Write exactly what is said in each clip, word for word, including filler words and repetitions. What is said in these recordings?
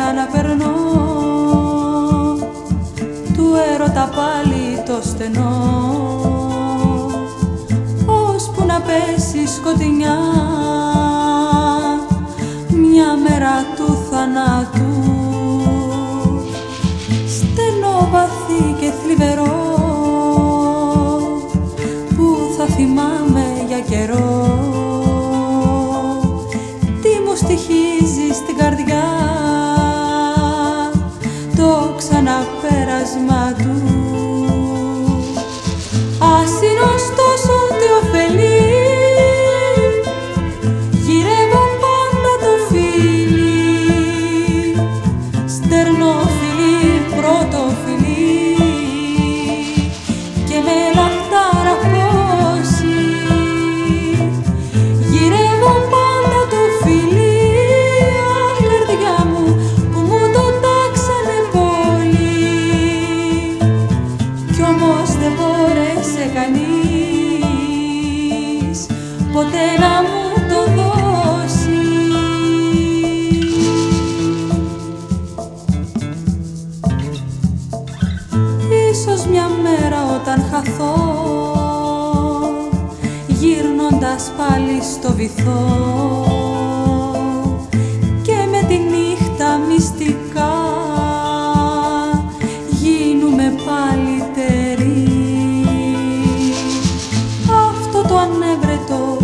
ξαναπερνώ του έρωτα πάλι το στενό, ώσπου να πέσει σκοτεινιά μια μέρα του θανάτου. Στενό, βαθύ και θλιβερό που θα θυμάμαι για καιρό, τι μου στοιχίζει στην καρδιά το ξαναπέρασμα του. Ας είναι ωστόσο τι ωφελεί, γυρεύω πάντα το φίλι, στερνό φιλί, πρώτο φιλί και με λαχτάρα πόση. Γυρεύω πάντα το φιλί, αχ καρδιά μου που μου το τάξανε πολύ, κι όμως δεν μπόρεσε κανείς ποτέ να μου το δώσει. Ίσως μια μέρα όταν χαθώ, γύρνοντας πάλι στο βυθό και με τη νύχτα μυστικά γίνουμε πάλι τερί, αυτό το ανέβρετο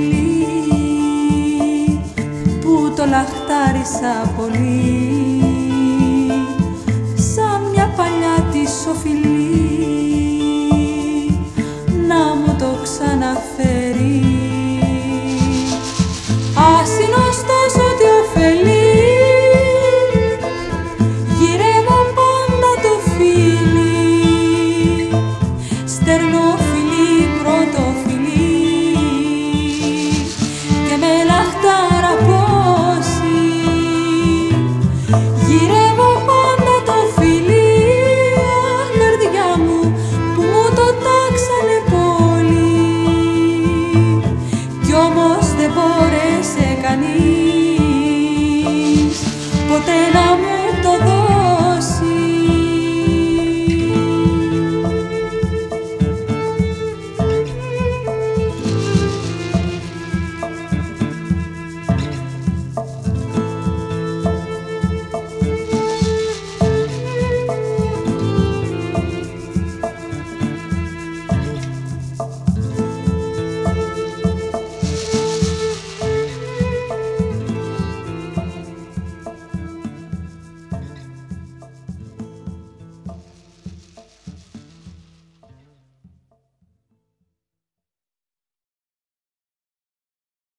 φιλί που το λαχτάρισα πολύ, σαν μια παλιά της οφειλή να μου το ξαναφέρει. Ας είναι ωστόσο τι ωφελεί, γυρεύω πάντα το φίλι, στερνό